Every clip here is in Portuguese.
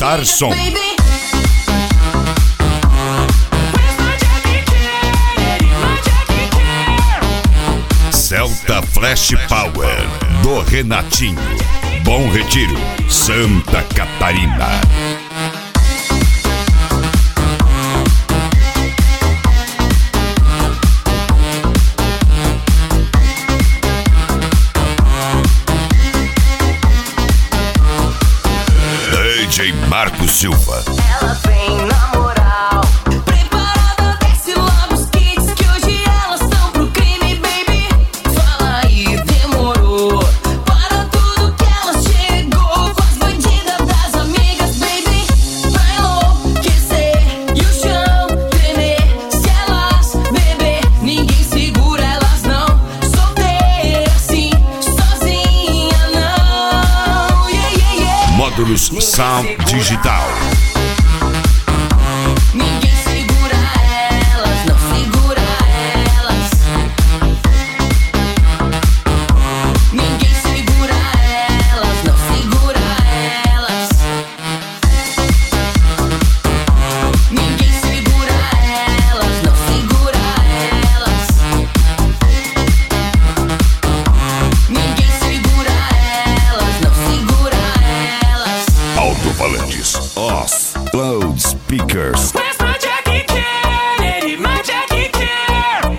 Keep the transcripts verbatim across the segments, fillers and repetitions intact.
aumentar som. Celta Flash Power do Renatinho. Bom Retiro, Santa Catarina. D J Marco Silva. Ela vem na moral, preparada, desce logo os kits, que hoje elas estão pro crime, baby. Fala aí, demorou. Para tudo que ela chegou, com as bandidas das amigas, baby. Vai enlouquecer e o chão tremer. Se elas beber, ninguém segura elas não. Solteira assim, sozinha não. Yeah, yeah, yeah. Módulos Sound Digital. Ninguém segura elas, não segura elas. Ninguém segura elas, não segura elas. Ninguém segura elas, não segura elas. Ninguém segura elas, não segura elas. Alto-falantes. Os Loudspeakers. Where's my Jackie Kennedy? My Jackie Kennedy.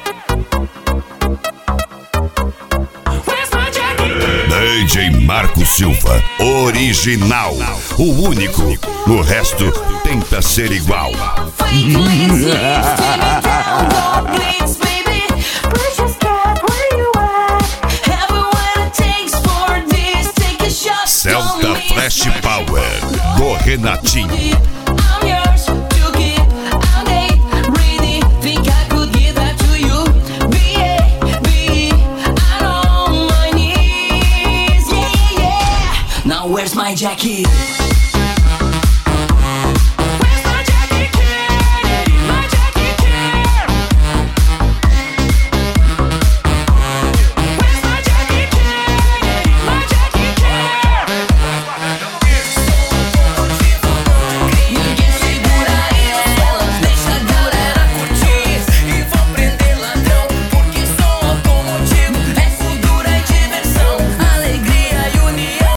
Where's my Jackie? D J Marco Silva. Original. O único. O resto tenta ser igual. Fake Lindsay, take me down, go blitz, baby. Precious cat, where you at? Have what it takes for this. Take a shot. Celta don't miss Flash my Power do Renatinho. I'm yours to keep. I'm late, ready. Think I could give that to you. B A B, I'm on my knees. Yeah, yeah, yeah. Now where's my Jackie?